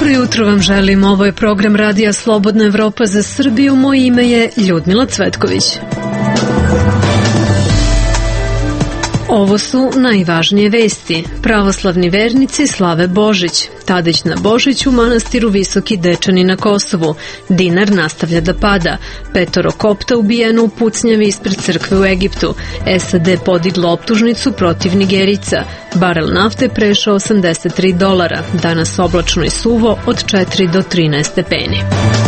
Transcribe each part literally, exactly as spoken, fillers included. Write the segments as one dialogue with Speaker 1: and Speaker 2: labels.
Speaker 1: Dobro jutro vam želim, ovo je program Radija Slobodna Evropa za Srbiju, moje ime je Ljudmila Cvetković. Ovo su najvažnije vesti. Pravoslavni vernici slave Božić. Tadić na Božić u manastiru Visoki Dečani na Kosovu. Dinar nastavlja da pada. Petoro kopta ubijeno u pucnjavi ispred crkve u Egiptu. S A D podiglo optužnicu protiv Nigerica. Barel nafte prešao osamdeset tri dolara. Danas oblačno i suvo od četiri do trinaest stepeni.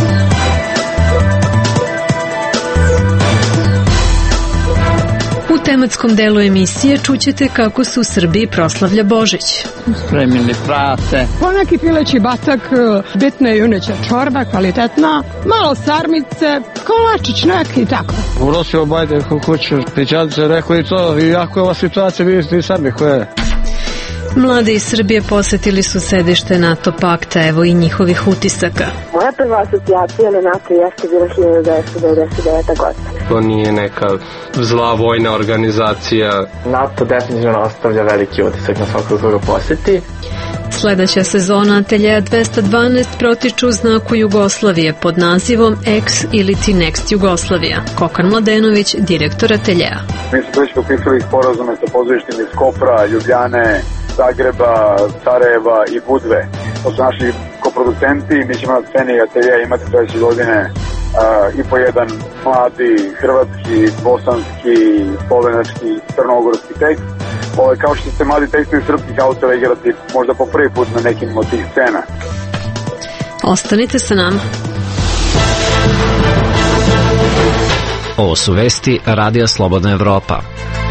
Speaker 1: U tematskom delu emisije čućete kako se u Srbiji proslavlja Božić.
Speaker 2: Spremili prate.
Speaker 3: Poneki pileći batak, bitna juneća čorba, kvalitetna, malo sarmice, kolačić neki i tako.
Speaker 2: Urosio bajde ko kuću, pićadice rekao i to, iako je ova situacija vidite i sami koja je.
Speaker 1: Mladi iz Srbije posetili su sedište NATO pakta, evo i njihovih utisaka.
Speaker 4: Moja prva asocijacija na NATO jeste bila hiljadu devetsto devedeset devete. godine.
Speaker 5: To nije neka zla vojna organizacija.
Speaker 6: NATO definitivno ostavlja veliki utisak na svakog koga poseti.
Speaker 1: Sledeća sezona Ateljeja dvesta dvanaest protiče u znaku Jugoslavije pod nazivom Ex ili ti Next Jugoslavija. Kokan Mladenović, direktor Ateljeja.
Speaker 7: Mi smo već potpisali sporazume sa pozorištima iz Kopra, Ljubljane, Zagreba, Sarajeva i Budve. To su naši koproducenti. Mi ćemo na sceni Ateljeja imati sledeće godine uh, i po jedan mladi hrvatski, bosanski, slovenački, crnogorski tekst. Ovo, kao što ste mladi tekstovi srpskih autora igrati možda po prvi put na nekim od tih scena.
Speaker 1: Ostanite sa nama.
Speaker 8: Ovo su vesti Radija Slobodna Evropa.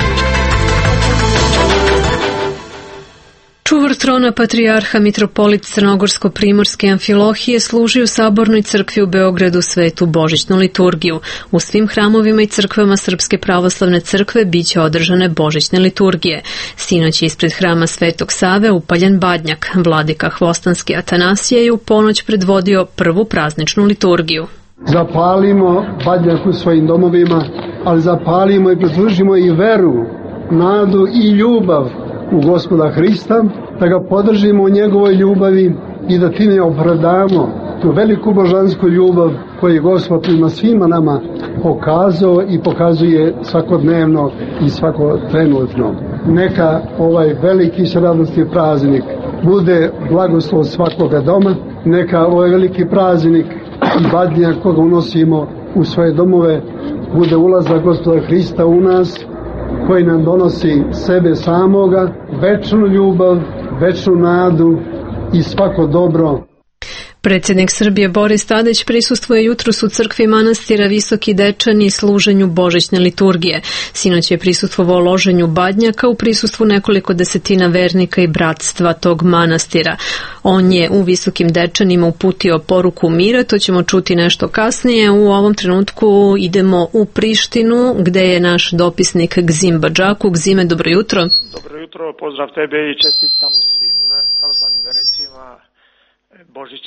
Speaker 1: Čuvar trona patrijarha mitropolit Crnogorsko-primorske Amfilohije služi u Sabornoj crkvi u Beogradu svetu božićnu liturgiju. U svim hramovima i crkvama Srpske pravoslavne crkve biće održane božićne liturgije. Sinoć je ispred hrama Svetog Save upaljen badnjak. Vladika Hvostanski Atanasije je u ponoć predvodio prvu prazničnu liturgiju.
Speaker 9: Zapalimo badnjak u svojim domovima, ali zapalimo i pretvrđimo i veru, nadu i ljubav u Gospoda Hrista, da ga podržimo u njegovoj ljubavi i da time opravdamo tu veliku božansku ljubav koju je Gospod prema svima nama pokazao i pokazuje svakodnevno i svakotrenutno. Neka ovaj veliki radosni praznik bude blagoslov svakoga doma, neka ovaj veliki praznik i badnjak koga unosimo u svoje domove bude ulazak Gospoda Hrista u nas, koji nam donosi sebe samoga, večnu ljubav, večnu nadu i svako dobro.
Speaker 1: Predsjednik Srbije Boris Tadić prisustvuje jutros u crkvi manastira Visoki Dečani i služenju božićne liturgije. Sinoć je prisustvovao loženju badnjaka u prisustvu nekoliko desetina vernika i bratstva tog manastira. On je u Visokim Dečanima uputio poruku mira, to ćemo čuti nešto kasnije. U ovom trenutku idemo u Prištinu, gde je naš dopisnik Gzim Badžaku. Gzime, dobro jutro.
Speaker 10: Dobro jutro, pozdrav tebe i čestitam svim pravoslavnim vernicima Božić.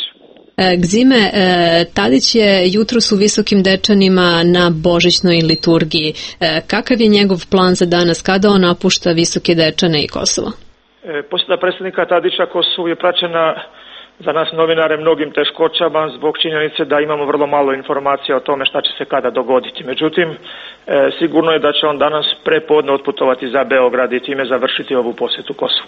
Speaker 1: Gzime, Tadić je jutros u Visokim Dečanima na božićnoj liturgiji. Kakav je njegov plan za danas? Kada on napušta Visoke Dečane i Kosovo?
Speaker 10: Posjeta predsjednika Tadića Kosovu je praćena za nas novinare mnogim teškoćama zbog činjenice da imamo vrlo malo informacija o tome šta će se kada dogoditi. Međutim, sigurno je da će on danas prepodne otputovati za Beograd i time završiti ovu posjetu Kosovu.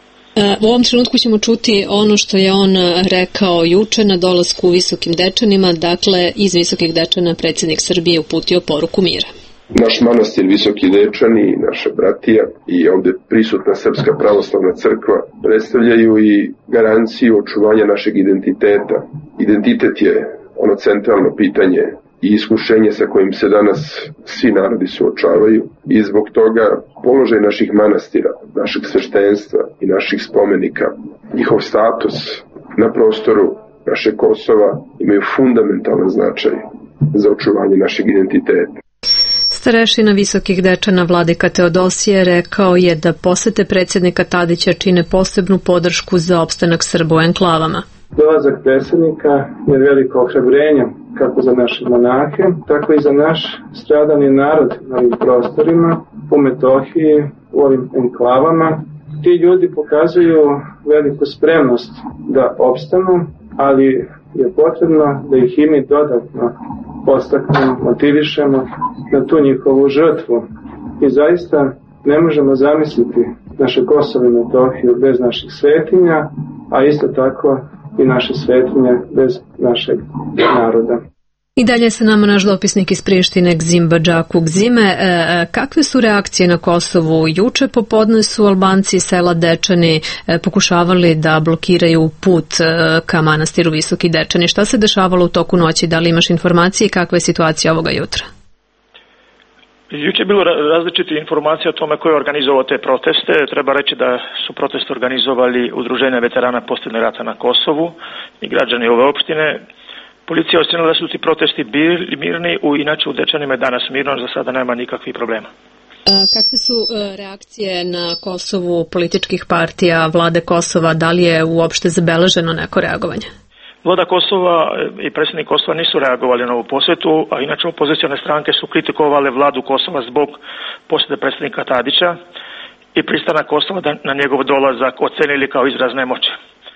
Speaker 1: U ovom trenutku ćemo čuti ono što je on rekao juče na dolasku u Visokim Dečanima, dakle iz Visokih Dečana predsjednik Srbije uputio poruku mira.
Speaker 11: Naš manastir Visoki Dečani, naša bratija i ovde prisutna Srpska pravoslavna crkva predstavljaju i garanciju očuvanja našeg identiteta. Identitet je ono centralno pitanje i iskušenje sa kojim se danas svi narodi suočavaju i zbog toga položaj naših manastira, našeg sveštenstva i naših spomenika, njihov status na prostoru naše Kosova imaju fundamentalan značaj za očuvanje našeg identiteta.
Speaker 1: Starešina Visokih Dečana vladika Teodosije rekao je da posete predsjednika Tadića čine posebnu podršku za opstanak Srba u enklavama.
Speaker 12: Dolazak predsjednika je veliko ohrabrenje kako za naše monahe, tako i za naš stradani narod na ovim prostorima, u Metohiji, u ovim enklavama. Ti ljudi pokazuju veliku spremnost da opstanu, ali je potrebno da ih i mi dodatno postaknemo, motivišemo na tu njihovu žrtvu. I zaista ne možemo zamisliti naše Kosovo i Metohiju bez naših svetinja, a isto tako i naše svetinje bez našeg naroda.
Speaker 1: I dalje sa nama naš dopisnik iz Prištine, Gzim Badžaku. Gzime, e, kakve su reakcije na Kosovu? Juče popodne su Albanci iz sela Dečani e, pokušavali da blokiraju put e, ka manastiru Visoki Dečani. Šta se dešavalo u toku noći? Da li imaš informacije i kakva je situacija ovoga jutra?
Speaker 10: Juče je bilo različite informacije o tome ko je organizovao te proteste. Treba reći da su proteste organizovali Udruženja veterana posljednjeg rata na Kosovu i građani ove opštine. Policija je ocenila da su ti protesti bili mirni, u, inače u Dečanima je danas mirno, za sada nema nikakvih problema.
Speaker 1: A kakve su reakcije na Kosovu političkih partija, vlade Kosova? Da li je uopšte zabeleženo neko reagovanje?
Speaker 10: Vlada Kosova i predsjednik Kosova nisu reagovali na ovu posjetu, a inače opozicione stranke su kritikovale vladu Kosova zbog posjete predsjednika Tadića i pristanak Kosova na njegov dolazak ocenili kao izraz nemoći.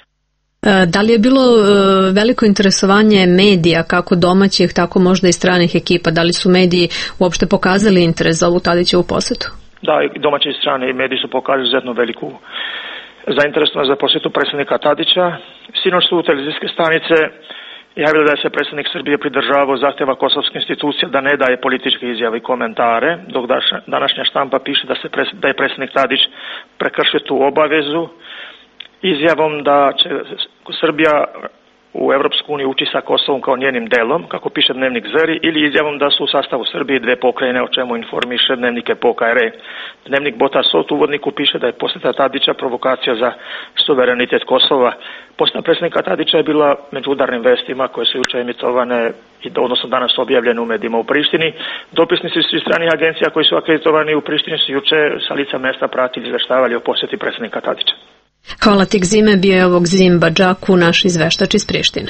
Speaker 1: Da li je bilo veliko interesovanje medija, kako domaćih, tako možda i stranih ekipa? Da li su mediji uopšte pokazali interes za ovu Tadićevu posjetu?
Speaker 10: Da, i domaći i strani mediji su pokazali izuzetno veliku zainteresovanost za posjetu predsjednika Tadića. Sinoć su televizijske stanice javili da je se predsjednik Srbije pridržavao zahtjeva kosovske institucije da ne daje političke izjave i komentare, dok današnja štampa piše da, se pres, da je predsjednik Tadić prekršio tu obavezu izjavom da će Srbija u Evropsku uniju ući sa Kosovom kao njenim delom, kako piše dnevnik Zeri, ili izjavom da su u sastavu Srbije dve pokrajine, o čemu informiše dnevnik Epoka R. Dnevnik Botasot u uvodniku piše da je posjeta Tadića provokacija za suverenitet Kosova. Posjeta predsjednika Tadića je bila među udarnim vestima koje su juče emitovane i odnosno danas objavljene u medijima u Prištini. Dopisnici su iz stranih agencija koji su akreditovani u Prištini su juče sa lica mesta pratili i izveštavali o posjeti predsjednika Tadića.
Speaker 1: Hvala ti, Gzime, bio je ovog Gzim Badžaku, naš izveštač iz Prištine.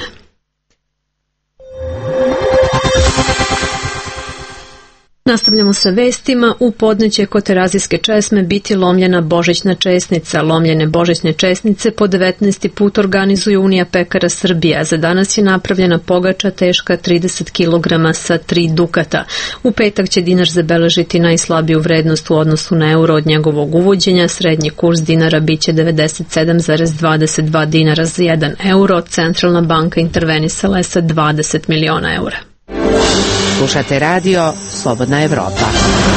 Speaker 1: Nastavljamo sa vestima. U podneće kod Terazijske česme biti lomljena božićna česnica. Lomljene božićne česnice po devetnaesti put organizuje Unija pekara Srbija. Za danas je napravljena pogača teška trideset kilograma sa tri dukata. U petak će dinar zabeležiti najslabiju vrednost u odnosu na euro od njegovog uvođenja. Srednji kurs dinara biće devedeset sedam zarez dvadeset dva dinara za jedan euro. Centralna banka intervenisala je sa dvadeset miliona eura.
Speaker 13: Slušate radio Slobodna Evropa.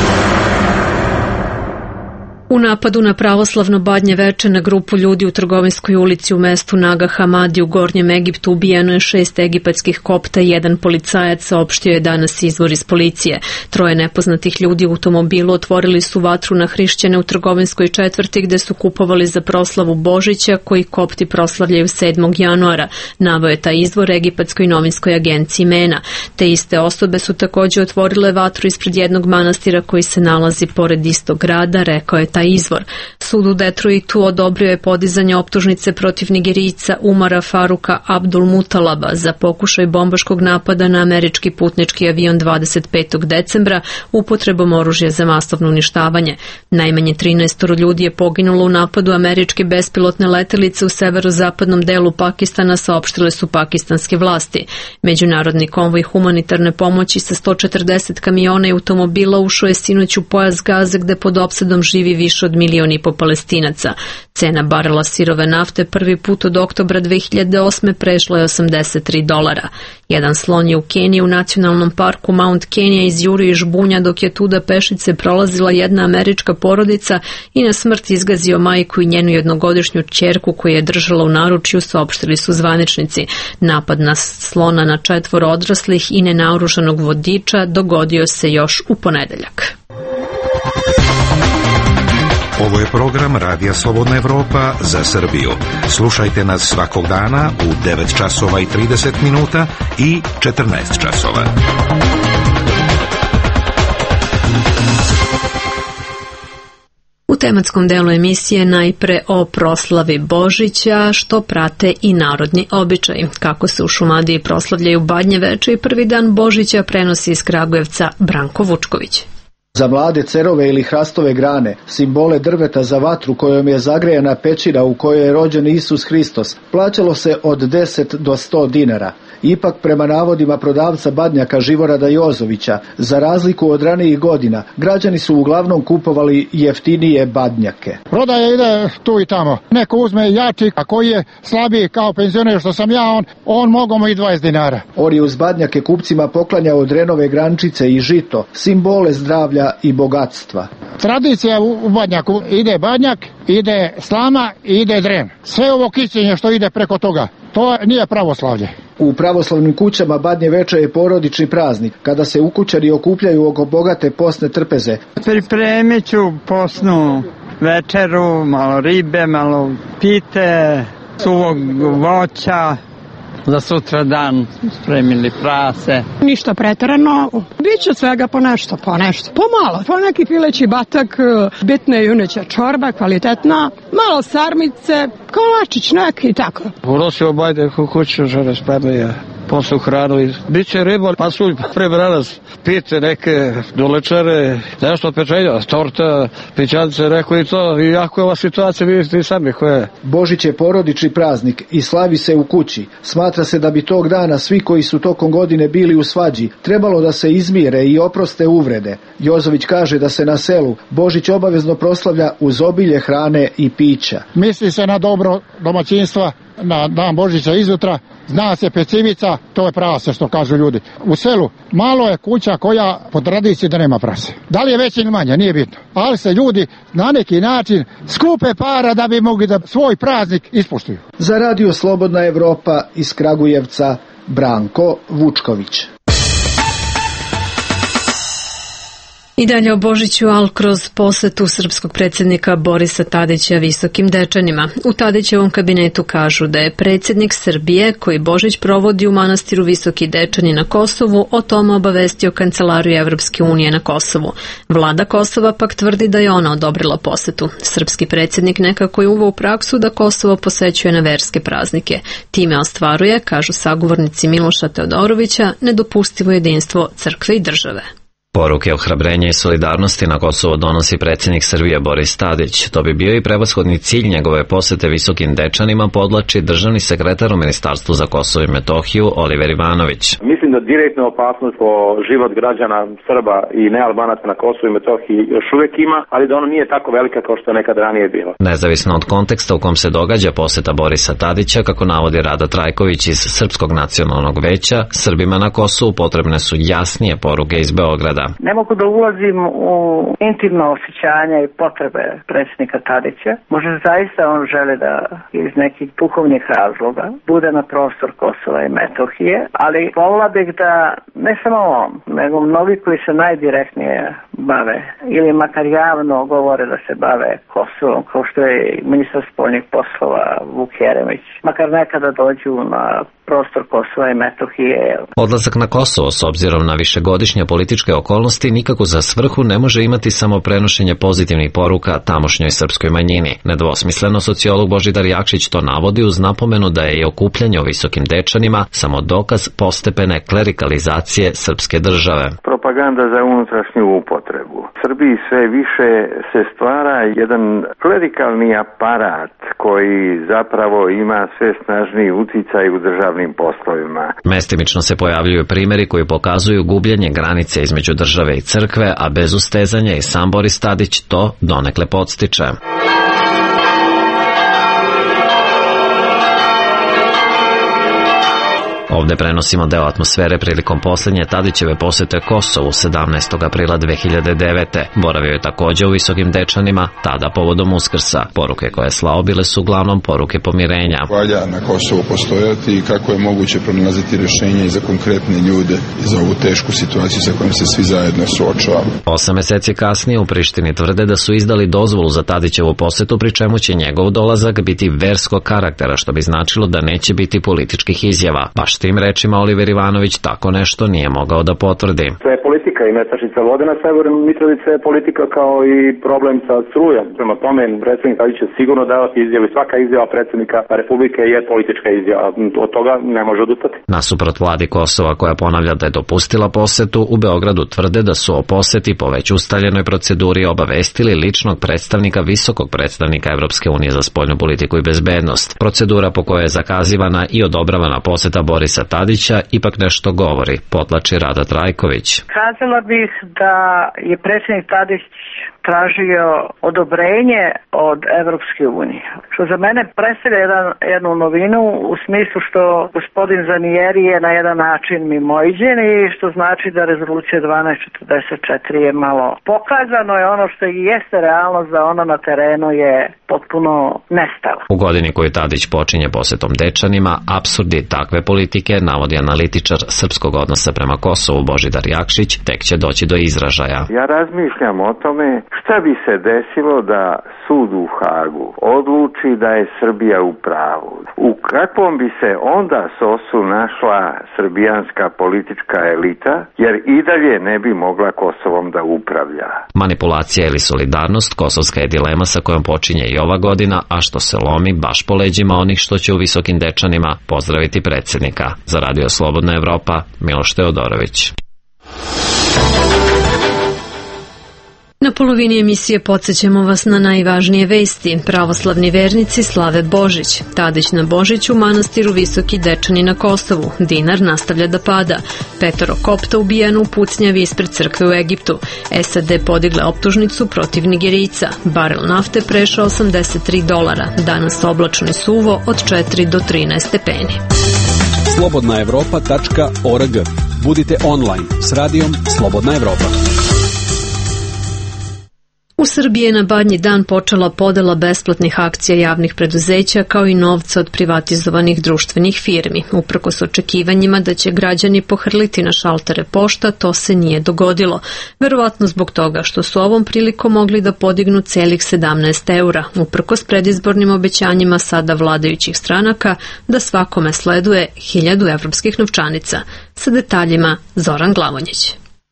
Speaker 1: U napadu na pravoslavno Badnje Veče na grupu ljudi u Trgovinskoj ulici u mestu Naga Hamadi u Gornjem Egiptu ubijeno je šest egipatskih kopta i jedan policajac, saopštio je danas izvor iz policije. Troje nepoznatih ljudi u automobilu otvorili su vatru na hrišćane u Trgovinskoj četvrti gde su kupovali za proslavu Božića koji kopti proslavljaju sedmog januara, naveo je taj izvor egipatskoj novinskoj agenciji MENA. Te iste osobe su također otvorile vatru ispred jednog manastira koji se nalazi pored istog grada, rekao je taj izvor. Sud u Detroitu odobrio je podizanje optužnice protiv Nigerijca Umara Faruka Abdul Mutalaba za pokušaj bombaškog napada na američki putnički avion dvadeset petog decembra upotrebom oružja za masovno uništavanje. Najmanje trinaest ljudi je poginulo u napadu američke bespilotne letelice u severozapadnom delu Pakistana, saopštile su pakistanske vlasti. Međunarodni konvoj humanitarne pomoći sa sto četrdeset kamiona i automobila ušao je sinoć u pojas Gaze gde pod opsadom živi više od milion i po Palestinaca. Cena barela sirove nafte prvi put od oktobra dve hiljade osme prešla je osamdeset tri dolara. Jedan slon je u Keniji u nacionalnom parku Mount Kenya izjurio iz žbunja dok je tuda pešice prolazila jedna američka porodica i na smrt izgazio majku i njenu jednogodišnju ćerku koju je držala u naručju, saopštili su zvaničnici. Napad na slona na četvoro odraslih i nenaoružanog vodiča dogodio se još u ponedeljak.
Speaker 14: Ovo je program Radija Slobodna Evropa za Srbiju. Slušajte nas svakog dana u devet časova i trideset minuta i četrnaest časova.
Speaker 1: U tematskom delu emisije najpre o proslavi Božića, što prate i narodni običaj. Kako se u Šumadiji proslavljaju Badnje Veče i prvi dan Božića, prenosi iz Kragujevca Branko Vučković.
Speaker 15: Za mlade cerove ili hrastove grane, simbole drveta za vatru kojom je zagrejana pećina u kojoj je rođen Isus Hristos, plaćalo se od deset do sto dinara. Ipak, prema navodima prodavca badnjaka Živorada Jozovića, za razliku od ranijih godina, građani su uglavnom kupovali jeftinije badnjake.
Speaker 16: Prodaja ide tu i tamo. Neko uzme jači, a koji je slabiji kao penzioner što sam ja, on, on mogu mu i dvadeset dinara.
Speaker 15: On je uz badnjake kupcima poklanjao drenove grančice i žito, simbole zdravlja i bogatstva.
Speaker 16: Tradicija u badnjaku, ide badnjak, ide slama i ide dren. Sve ovo kićenje što ide preko toga, to nije pravoslavlje.
Speaker 15: U pravoslavnim kućama Badnje veče je porodični praznik, kada se ukućani okupljaju oko bogate postne trpeze.
Speaker 17: Pripremit ću postnu večeru, malo ribe, malo pite, suvog voća. Za sutra dan spremili prase.
Speaker 3: Ništa preterano, biće svega po nešto, po nešto. Pomalo, po neki pileći batak, bitne juneća čorba, kvalitetna, malo sarmice, kolačić neki i tako.
Speaker 2: Unosio bajde u kuću, žene spremaju poslu hranu i bit će riba, pasulj, prebranas, pite neke dolečare, nešto pečenja, torta, pićance, rekao i to. I jako je ova situacija, vidite i sami koja je.
Speaker 15: Božić je porodični praznik i slavi se u kući. Smatra se da bi tog dana svi koji su tokom godine bili u svađi trebalo da se izmire i oproste uvrede. Jozović kaže da se na selu Božić obavezno proslavlja uz obilje hrane i pića.
Speaker 16: Misli se na dobro domaćinstva, na dan Božića izutra, zna se pecivica, to je prase što kažu ljudi. U selu malo je kuća koja po tradiciji da nema prase. Da li je veće ili manje, nije bitno. Ali se ljudi na neki način skupe para da bi mogli da svoj praznik ispoštuju.
Speaker 15: Za Radio Slobodna Evropa iz Kragujevca, Branko Vučković.
Speaker 1: I dalje o Božiću, ali kroz posetu srpskog predsjednika Borisa Tadića Visokim Dečanima. U Tadićevom kabinetu kažu da je predsjednik Srbije, koji Božić provodi u manastiru Visoki Dečani na Kosovu, o tome obavestio Kancelariju Evropske unije na Kosovu. Vlada Kosova pak tvrdi da je ona odobrila posetu. Srpski predsjednik nekako je uveo u praksu da Kosovo posećuje na verske praznike. Time ostvaruje, kažu sagovornici Miloša Teodorovića, nedopustivo jedinstvo crkve i države.
Speaker 8: Poruke ohrabrenja i solidarnosti na Kosovo donosi predsjednik Srbije Boris Tadić. To bi bio i prevashodni cilj njegove posete Visokim Dečanima, podlači državni sekretar u Ministarstvu za Kosovo i Metohiju Oliver Ivanović.
Speaker 18: Mislim da direktna opasnost po život građana Srba i nealbanaca na Kosovu i Metohiji još uvijek ima, ali da ono nije tako velika kao što je nekad ranije bilo.
Speaker 8: Nezavisno od konteksta u kom se događa poseta Borisa Tadića, kako navodi Rada Trajković iz Srpskog nacionalnog veća, Srbima na Kosovu potrebne su jasnije poruke iz Beograda.
Speaker 19: Ne mogu da ulazim u intimno osjećanja i potrebe predsjednika Tadića. Možda zaista on želi da iz nekih duhovnih razloga bude na prostor Kosova i Metohije, ali volila bih da ne samo on, nego mnogi koji se najdirektnije bave ili makar javno govore da se bave Kosovom, kao što je ministar spoljnih poslova Vuk Jeremić, makar nekada dođu na prostor Kosova i Metohije.
Speaker 8: Odlazak na Kosovo s obzirom na višegodišnje političke okolnosti nikako za svrhu ne može imati samo prenošenje pozitivnih poruka tamošnjoj srpskoj manjini. Nedvosmisleno sociolog Božidar Jakšić to navodi uz napomenu da je i okupljanje u Visokim Dečanima samo dokaz postepene klerikalizacije srpske države.
Speaker 20: Propaganda za unutrašnju upotrebu. Srbiji sve više se stvara jedan klerikalni aparat koji zapravo ima sve snažniji uticaj u državnim poslovima.
Speaker 8: Mestimično se pojavljuju primjeri koji pokazuju gubljenje granice između države i crkve, a bez ustezanja i sam Boris Tadić to donekle podstiče. Ovde prenosimo deo atmosfere prilikom posljednje Tadićeve posete Kosovu sedamnaestog aprila dve hiljade devete. Boravio je takođe u Visokim Dečanima, tada povodom Uskrsa. Poruke koje je slao bile su uglavnom poruke pomirenja.
Speaker 21: Valja na Kosovu postojati i kako je moguće pronalaziti rješenje i za konkretne ljude i za ovu tešku situaciju sa kojom se svi zajedno suočavamo.
Speaker 8: Osam meseci kasnije u Prištini tvrde da su izdali dozvolu za Tadićevu posetu, pri čemu će njegov dolazak biti verskog karaktera, što bi značilo da neće biti političkih izjava. Baš Tim rečima Oliver Ivanović tako nešto nije mogao da potvrdi.
Speaker 18: To je politika i nestašica vode na severu Mitrovice je politika kao i problem sa strujom. Prema tome, predsjednik Tadić će sigurno davati izjavu i svaka izjava predsjednika Republike je politička izjava. Od toga ne može odustati.
Speaker 8: Nasuprot vladi Kosova koja ponavlja da je dopustila posetu, u Beogradu tvrde da su o poseti po već ustaljenoj proceduri obavestili ličnog predstavnika visokog predstavnika Evropske unije za spoljnu politiku i bezbednost. Procedura po kojoj je zakazivana i odobravana poseta Borisa Tadića ipak nešto govori, podvlači Rada Trajković.
Speaker 19: Kazala bih da je predsjednik Tadić tražio odobrenje od Evropske unije. Što za mene predstavlja jedan, jednu novinu u smislu što gospodin Zanieri je na jedan način mimoiđen i što znači da rezolucija dvanaest četrdeset četiri je malo pokazano je ono što i jeste realnost da ona na terenu je potpuno nestala.
Speaker 8: U godini koju Tadić počinje posetom Dečanima, apsurdi takve politike, navodi analitičar srpskog odnosa prema Kosovu Božidar Jakšić, tek će doći do izražaja.
Speaker 20: Ja razmišljam o tome šta bi se desilo da sud u Hagu odluči da je Srbija u pravu. U kakvom bi se onda sosu našla srbijanska politička elita, jer i dalje ne bi mogla Kosovom da upravlja.
Speaker 8: Manipulacija ili solidarnost, kosovska je dilema sa kojom počinje i ova godina, a što se lomi baš po leđima onih što će u Visokim Dečanima pozdraviti predsjednika. Za Radio Slobodna Evropa, Miloš Teodorović.
Speaker 1: Na polovini emisije podsjećamo vas na najvažnije vesti. Pravoslavni vernici slave Božić. Tadić na Božić u manastiru Visoki Dečani na Kosovu. Dinar nastavlja da pada. Petoro kopta ubijeno u pucnjavi ispred crkve u Egiptu. S A D podigle optužnicu protiv Nigerijca. Barel nafte prešao osamdeset tri dolara. Danas oblačno i suvo od četiri do trinaest stepeni.
Speaker 4: slobodna evropa tačka org. Budite online s radijom Slobodna Evropa.
Speaker 1: U Srbiji je na Badnji dan počela podela besplatnih akcija javnih preduzeća kao i novca od privatizovanih društvenih firmi. Uprkos očekivanjima da će građani pohrliti na šaltere pošta, to se nije dogodilo. Verovatno zbog toga što su ovom prilikom mogli da podignu celih sedamnaest eura, uprkos predizbornim obećanjima sada vladajućih stranaka da svakome sleduje hiljadu evropskih novčanica. Sa detaljima Zoran Glavonjić.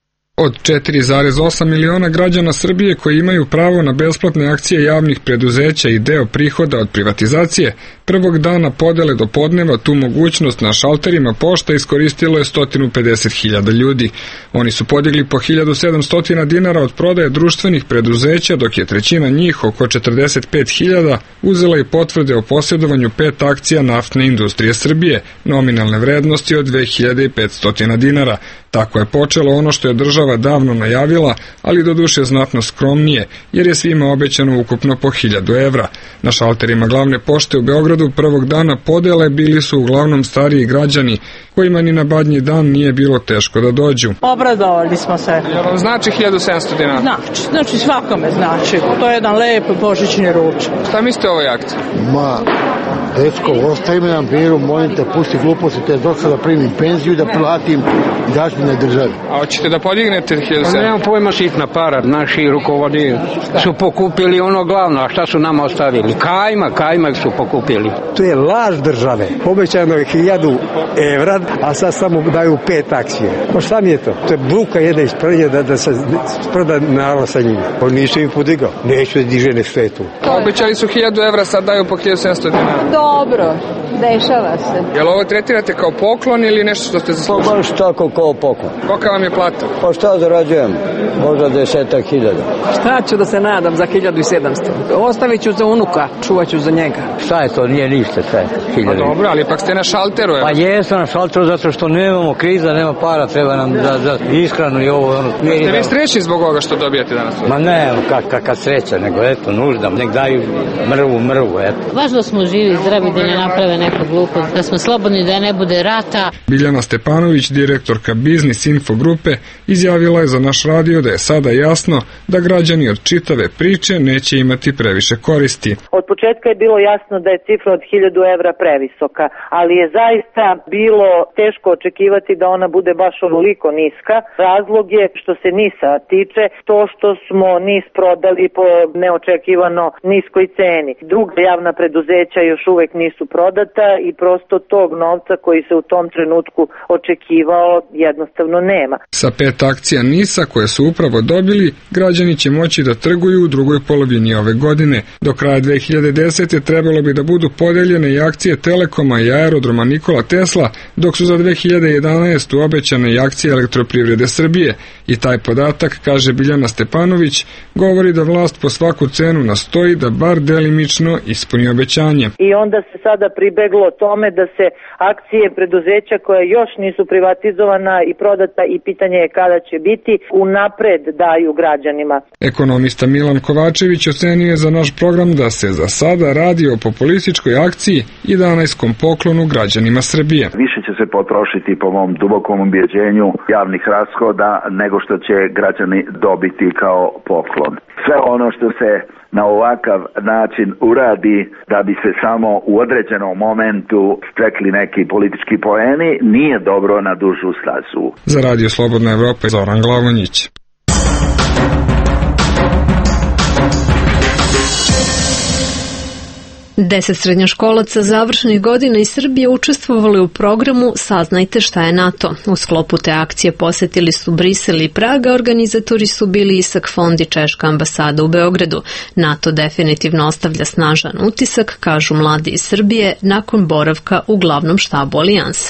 Speaker 22: Od četiri zarez osam miliona građana Srbije koji imaju pravo na besplatne akcije javnih preduzeća i deo prihoda od privatizacije, prvog dana podele do podneva tu mogućnost na šalterima pošta iskoristilo je sto pedeset hiljada ljudi. Oni su podigli po hiljadu sedamsto dinara od prodaje društvenih preduzeća, dok je trećina njih, oko četrdeset pet hiljada, uzela i potvrde o posjedovanju pet akcija naftne industrije Srbije, nominalne vrednosti od dve hiljade petsto dinara. Tako je počelo ono što je država davno najavila, ali doduše znatno skromnije, jer je svima obećano ukupno po hiljadu evra. Na šalterima glavne pošte u Beogradu prvog dana podele bili su uglavnom stariji građani, kojima ni na Badnji dan nije bilo teško da dođu.
Speaker 23: Obradovali smo se.
Speaker 22: Jel vam znači hiljadu sedamsto dinara?
Speaker 23: Znači, znači svakome znači. To je jedan lep božićni ručak.
Speaker 22: Šta mislite o ovoj akciji?
Speaker 24: Ma, dečko, ostavi me na miru, molim te, pusti gluposti, te došao da primim penziju i da platim dažbine državi.
Speaker 22: A hoćete da podignete hiljadu sedamsto?
Speaker 25: Nemam pojma, sitna para, naši rukovodi su pokupili ono glavno, a šta su nama ostavili? Kajma, kajma su pokupili.
Speaker 26: To je laž države. Obećano je hiljadu evra, a sad samo daju pet akcije. Pa šta mi je to? To je bruka jedna isprnje da, da se sprda narod sa njima. Pa nisu im podigao. Neću da dižene svetu.
Speaker 22: Obećali su hiljadu evra, sad daju po hiljadu sedamsto dinara.
Speaker 27: Dobro, dešava se.
Speaker 22: Jel ovo tretirate kao poklon ili nešto što ste zaslužili?
Speaker 24: Pa baš tako kao poklon.
Speaker 22: Kolika vam je plata?
Speaker 24: Pa šta zarađujem? Možda desetak hiljada.
Speaker 27: Šta ću da se nadam za hiljadu sedamsto? Ostavit ću za unuka, čuvat ću za njega.
Speaker 24: Šta je to? Nije ništa, šta je?
Speaker 22: Pa dobro, ali ipak ste na šalteru.
Speaker 24: Pa jesam na šalteru zato što nemamo kriza, nema para, treba nam za, za ishranu i ovo. Ono,
Speaker 22: ste vi srećni zbog ovoga što dobijate danas?
Speaker 24: Ma ne, kakva sreća, nego eto, nužda, nek daju mrvu, mrvu, eto.
Speaker 27: Važno smo živi, zdravi, da ne naprave neku glupost, da smo slobodni, da ne bude rata.
Speaker 22: Biljana Stepanović, direktorka Biznis Info grupe, izjavila je za naš radio da je sada jasno da građani od čitave priče neće imati previše koristi.
Speaker 19: Od početka je bilo jasno da je cifra od hiljadu evra previsoka, ali je zaista bilo teško očekivati da ona bude baš ovoliko niska. Razlog je što se NIS-a tiče to što smo NIS prodali po neočekivano niskoj ceni. Druga javna preduzeća još uvek uvek nisu prodata i prosto tog novca koji se u tom trenutku očekivao jednostavno nema.
Speaker 22: Sa pet akcija NIS-a koje su upravo dobili, građani će moći da trguju u drugoj polovini ove godine. Do kraja dve hiljade desete. trebalo bi da budu podeljene i akcije Telekoma i aerodroma Nikola Tesla, dok su za dve hiljade jedanaestu. obećane i akcije Elektroprivrede Srbije. I taj podatak, kaže Biljana Stepanović, govori da vlast po svaku cenu nastoji da bar delimično ispuni obećanje.
Speaker 19: I onda se sada pribeglo tome da se akcije preduzeća koja još nisu privatizovana i prodata i pitanje je kada će biti, unapred daju građanima.
Speaker 22: Ekonomista Milan Kovačević ocenio je za naš program da se za sada radi o populističkoj akciji i danajskom poklonu građanima Srbije.
Speaker 5: Više će se potrošiti po mom dubokom ubjeđenju javnih rashoda nego što će građani dobiti kao poklon. Sve ono što se na ovakav način uradi da bi se samo u određenom momentu stekli neki politički poeni, nije dobro na dužu stazu.
Speaker 22: Za Radio Slobodna Evropa, Zoran Glavonjić.
Speaker 1: Deset srednjoškolaca završenih godina iz Srbije učestvovali u programu Saznajte šta je NATO. U sklopu te akcije posetili su Brisel i Praga, organizatori su bili Isak fond i Češka ambasada u Beogradu. NATO definitivno ostavlja snažan utisak, kažu mladi iz Srbije, nakon boravka u glavnom štabu alijanse.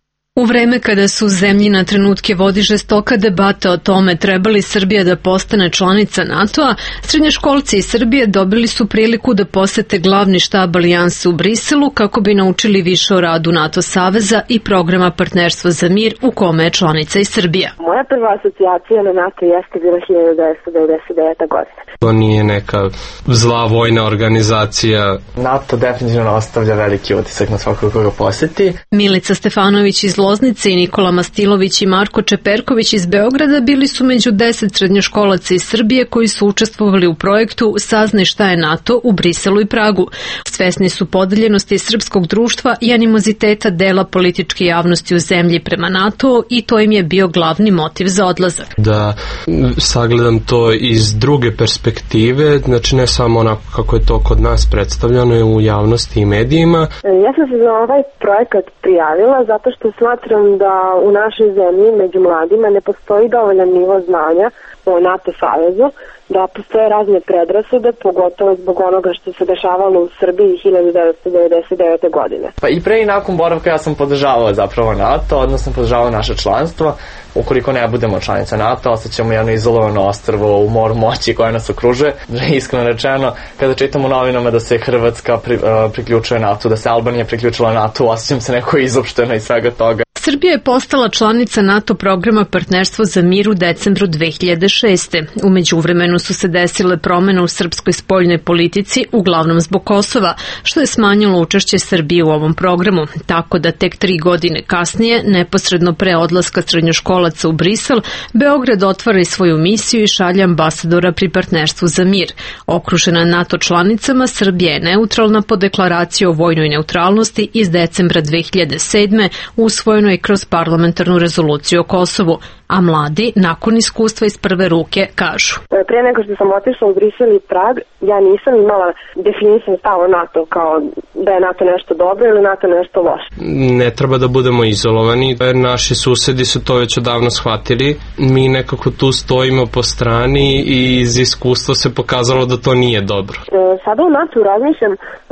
Speaker 1: U vreme kada su zemlji na trenutke vodi žestoka debata o tome treba li Srbija da postane članica NATO-a, srednjoškolci iz Srbije dobili su priliku da posete glavni štab alijanse u Briselu kako bi naučili više o radu NATO saveza i programa Partnerstvo za mir u kome je članica i Srbija.
Speaker 6: Moja prva asocijacija na NATO jeste bila hiljadu devetsto devedeset devete. godine.
Speaker 7: To nije neka zla vojna organizacija.
Speaker 9: NATO definitivno ostavlja veliki utisak na svakog koga poseti.
Speaker 1: Milica Stefanović iz Loznice i Nikola Mastilović i Marko Čeperković iz Beograda bili su među deset srednjoškolaca iz Srbije koji su učestvovali u projektu Saznaj šta je NATO u Briselu i Pragu. Svesni su podeljenosti srpskog društva i animoziteta dela političke javnosti u zemlji prema NATO i to im je bio glavni motiv za odlazak.
Speaker 7: Da sagledam to iz druge perspektive, znači ne samo onako kako je to kod nas predstavljeno u javnosti i medijima.
Speaker 6: Ja sam se za ovaj projekat prijavila zato što smatram da u našoj zemlji među mladima ne postoji dovoljan nivo znanja o NATO savezu, da postoje razne predrasude, pogotovo zbog onoga što se dešavalo u Srbiji hiljadu devetsto devedeset devete. godine.
Speaker 9: Pa i pre i nakon boravka ja sam podržavao zapravo NATO, odnosno podržavao naše članstvo. Ukoliko ne budemo članica NATO, ostaćemo jedno izolovano ostrvo u moru moći koja nas okružuje. Iskreno rečeno, kada čitam u novinama da se Hrvatska pri, uh, priključuje NATO, da se Albanija priključila NATO, osjećam se neko izopšteno iz svega toga.
Speaker 1: Srbija je postala članica NATO programa Partnerstvo za mir u decembru dve hiljade šeste. U međuvremenu su se desile promene u srpskoj spoljnoj politici, uglavnom zbog Kosova, što je smanjilo učešće Srbije u ovom programu, tako da tek tri godine kasnije, neposredno pre odlaska srednjoškolaca u Brisel, Beograd otvara i svoju misiju i šalje ambasadora pri Partnerstvu za mir. Okružena NATO članicama, Srbija je neutralna po deklaraciji o vojnoj neutralnosti iz decembra dve hiljade sedme. usvojeno i kroz parlamentarnu rezoluciju o Kosovu, a mladi, nakon iskustva iz prve ruke, kažu.
Speaker 6: Prije nego što sam otišla u Brisel i Prag, ja nisam imala definisan stav o NATO, kao da je NATO nešto dobro ili NATO nešto loše.
Speaker 7: Ne treba da budemo izolovani, naši susedi su to već odavno shvatili, mi nekako tu stojimo po strani i iz iskustva se pokazalo da to nije dobro.
Speaker 6: Sada u NATO razmišljam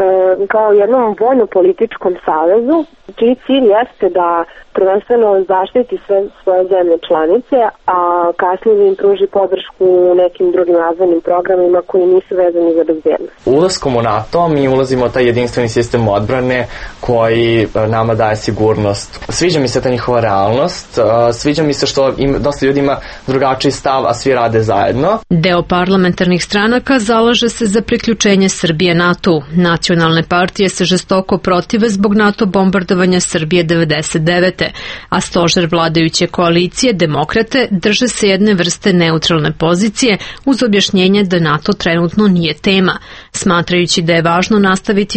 Speaker 6: kao jednom vojno-političkom savezu, čiji cilj jeste da prvenstveno zaštiti sve svoje zemlje članice, a kasnije da im pruži podršku u nekim drugim razvojnim programima koji nisu vezani za bezbjednost.
Speaker 9: Ulaskom u NATO mi ulazimo u taj jedinstveni sistem odbrane koji nama daje sigurnost. Sviđa mi se ta njihova realnost, sviđa mi se što im, dosta ljudi ima drugačiji stav, a svi rade zajedno.
Speaker 1: Deo parlamentarnih stranaka zalaže se za priključenje Srbije NATO. Nacionalne partije se žestoko protive zbog NATO bombardovanja Srbije devedeset devete. a stožer vladajuće koalicije, demokrate, drže se jedne vrste neutralne pozicije uz objašnjenje da NATO trenutno nije tema, smatrajući da je važno nastaviti debatu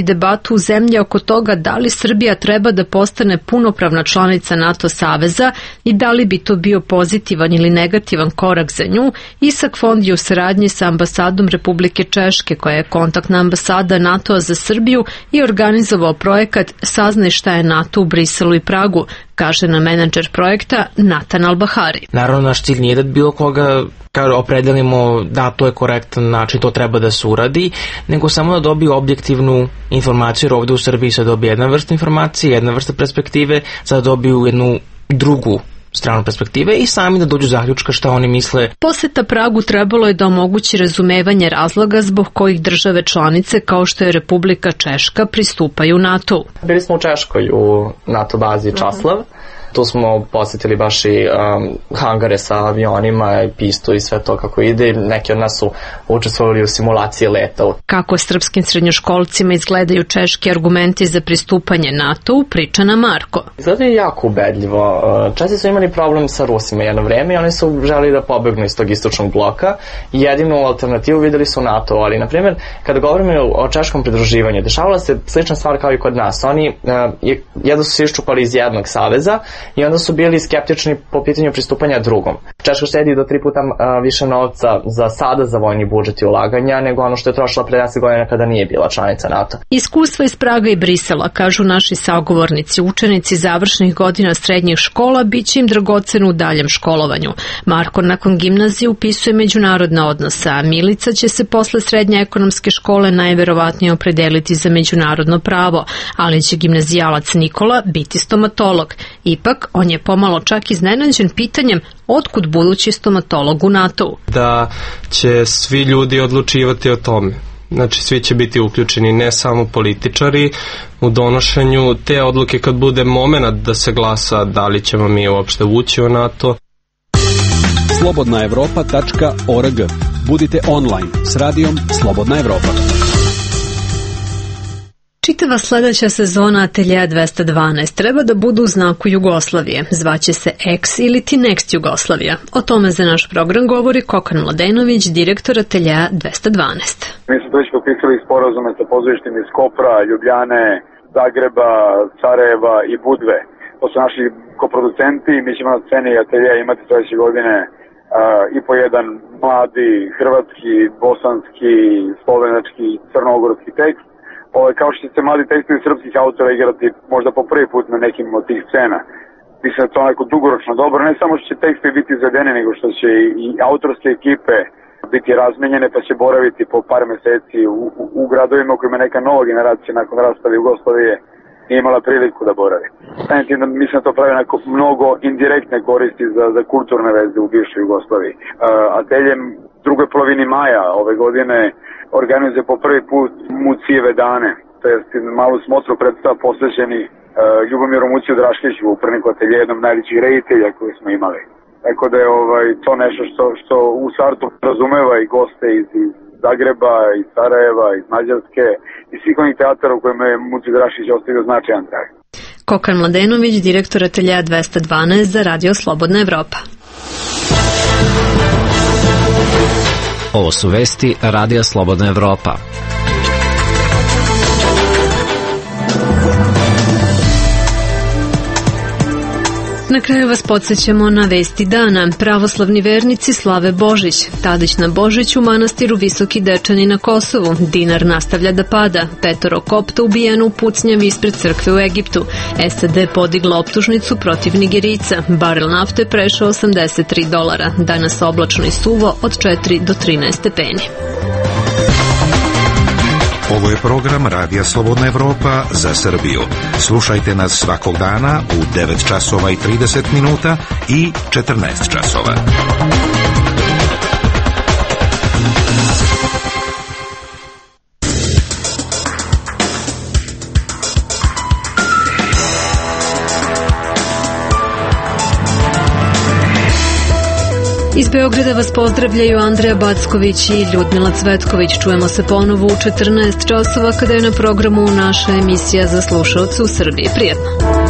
Speaker 1: debatu u zemlji oko toga da li Srbija treba da postane punopravna članica NATO saveza i da li bi to bio pozitivan ili negativan korak za nju, Isak Fond je u saradnji sa ambasadom Republike Češke, koja je kontaktna ambasada NATO-a za Srbiju, i organizovao projekat Saznaj šta je NATO u Briselu i Pragu, kaže na menadžer projekta Natan Albahari.
Speaker 3: Naravno, naš cilj nije da bilo koga opredelimo da to je korektan način, to treba da se uradi, nego samo da dobiju objektivnu informaciju, jer ovde u Srbiji se dobije jedna vrsta informacije, jedna vrsta perspektive, sada dobiju jednu drugu stranu perspektive i sami da dođu zaključka šta oni misle.
Speaker 1: Poseta Pragu trebalo je da omogući razumevanje razloga zbog kojih države članice kao što je Republika Češka pristupaju NATO.
Speaker 9: Bili smo u Češkoj u NATO bazi Časlav. Tu smo posetili baš i um, hangare sa avionima i pistu i sve to kako ide. Neki od nas su učestvovali u simulaciji leta.
Speaker 1: Kako srpskim srednjoškolcima izgledaju češki argumenti za pristupanje NATO-u, priča na Marko.
Speaker 9: Izgledaju jako ubedljivo. Česi su imali problem sa Rusima jedno vreme i oni su želeli da pobegnu iz tog istočnog bloka i jedinu alternativu videli su NATO. Ali, na primjer, kada govorimo o češkom pridruživanju, dešavala se slična stvar kao i kod nas. Oni uh, jedno su se iščupali iz jednog saveza i onda su bili skeptični po pitanju pristupanja drugom. Češka štedi do tri puta a, više novca za sada za vojni budžet i ulaganja nego ono što je trošila pre deset godina kada nije bila članica NATO.
Speaker 1: Iskustva iz Praga i Brisela, kažu naši sagovornici, učenici završnih godina srednjih škola, bit će im dragoceno u daljem školovanju. Marko nakon gimnazije upisuje međunarodne odnose, a Milica će se posle srednje ekonomske škole najverovatnije opredeliti za međunarodno pravo, ali će gimnazijalac Nikola biti stomatolog. Ipak, on je pomalo čak iznenađen pitanjem otkud budući stomatolog u NATO-u.
Speaker 7: Da će svi ljudi odlučivati o tome. Znači, svi će biti uključeni, ne samo političari, u donošenju te odluke kad bude moment da se glasa da li ćemo mi uopšte ući u NATO.
Speaker 4: slobodna evropa tačka org. Budite online s radijom Slobodna Evropa.
Speaker 1: Čitava sledeća sezona Ateljeja dvesta dvanaest treba da budu u znaku Jugoslavije. Zvaće se X ili ti Next Jugoslavija. O tome za naš program govori Kokan Mladenović, direktor Ateljeja dvesta dvanaest.
Speaker 10: Mi smo već potpisali sporazume sa pozorištem iz Kopra, Ljubljane, Zagreba, Sarajeva i Budve. To su naši koproducenti. Mi ćemo na sceni Ateljeja imati sledeće godine uh, i po jedan mladi hrvatski, bosanski, slovenački, crnogorski tekst. Ove, kao što će se mladi tekstovi srpskih autora igrati možda po prvi put na nekim od tih scena. Mislim da to onako dugoročno dobro, ne samo što će tekstovi biti izvedeni, nego što će i autorske ekipe biti razmenjene, pa će boraviti po par meseci u, u, u gradovima u kojima neka nova generacija nakon rastave Jugoslavije nije imala priliku da boravi. Znači, mislim da to pravi onako mnogo indirektne koristi za, za kulturne veze u bivšoj Jugoslaviji. Uh, Ateljem drugoj polovini maja ove godine organizuje po prvi put Mucijeve dane, to je malu smotru predstava posvećeni uh, Ljubomiru Muciju Draškiću, upravniku Ateljeja, jednom najvećih reditelja koji smo imali. Tako da je ovaj, to nešto što, što u startu razumeva i goste iz, iz Zagreba, iz Sarajeva, iz Mađarske i svih onih teatara u kojima je Muciju Draškić ostavio značajan trag.
Speaker 1: Kokan Mladenović, direktor Ateljeja dvesta dvanaest za Radio Slobodna Evropa.
Speaker 8: Ovo su vesti Radija Slobodna Evropa.
Speaker 1: Na kraju vas podsjećamo na vesti dana. Pravoslavni vernici slave Božić. Tadić na Božić u manastiru Visoki Dečani na Kosovu. Dinar nastavlja da pada. Petoro kopta ubijeno u pucnjavi ispred crkve u Egiptu. S A D podigla optužnicu protiv Nigerica. Barel nafte prešao osamdeset tri dolara. Danas oblačno i suvo od četiri do trinaest stepeni.
Speaker 11: Ovo je program Radija Slobodna Evropa za Srbiju. Slušajte nas svakog dana u devet časova i trideset minuta i četrnaest časova.
Speaker 1: Iz Beograda vas pozdravljaju Andreja Backović i Ljudmila Cvetković. Čujemo se ponovo u četrnaest časova kada je na programu naša emisija za slušaoce u Srbiji. Prijetno!